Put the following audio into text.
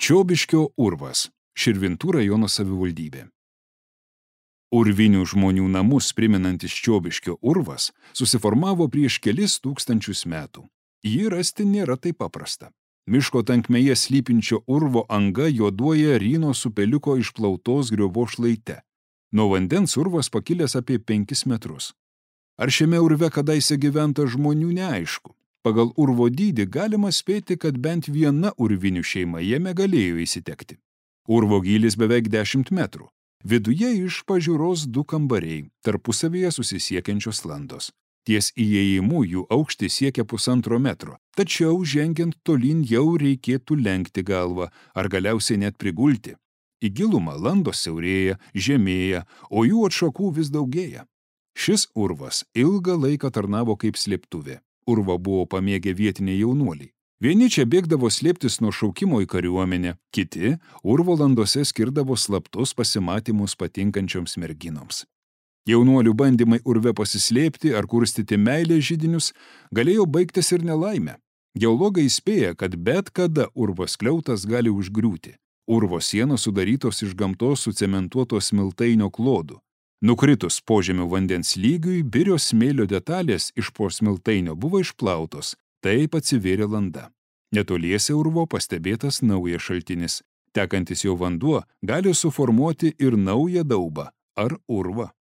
Čiobiškio urvas, Širvintų rajono savivaldybė. Urvinių žmonių namus priminantis Čiobiškio urvas susiformavo prieš kelis tūkstančius metų. Jį rasti nėra taip paprasta. Miško tankmėje slypinčio urvo anga juoduoja Rynos upeliuko išplautos griovos šlaite. Nuo vandens urvas pakilęs apie 5 metrus. Ar šiame urve kadaise gyventa žmonių neaišku. Pagal urvo dydį galima spėti, kad bent viena urvinių šeima jame galėjo įsitekti. Urvo gylis beveik 10 metrų. Viduje iš pažiūros 2 kambariai, tarpusavyje susisiekiančios landos. Ties įėjimu jų aukštis siekia 1,5 metro, tačiau žengiant tolyn jau reikėtų lenkti galvą, ar galiausiai net prigulti. Į gilumą landos siaurėja, žemėja, o jų atšakų vis daugėja. Šis urvas ilgą laiką tarnavo kaip slėptuvė. Urvą buvo pamėgę vietiniai jaunuoliai. Vieni čia bėgdavo slėptis nuo šaukimo į kariuomenę, kiti urvo landose skirdavo slaptus pasimatymus patinkančioms merginoms. Jaunuolių bandymai urve pasislėpti ar kurstyti meilės židinius galėjo baigtis ir nelaimę. Geologai įspėja, kad bet kada urvo skliautas gali užgriūti. Urvo sienos sudarytos iš gamtos sucementuotos smiltainio klodų. Nukritus požemio vandens lygiui, birios smėlio detalės iš po smiltainio buvo išplautos, taip atsivėrė landa. Netoliese urvo pastebėtas naujas šaltinis. Tekantis jo vanduo gali suformuoti ir naują daubą ar urvą.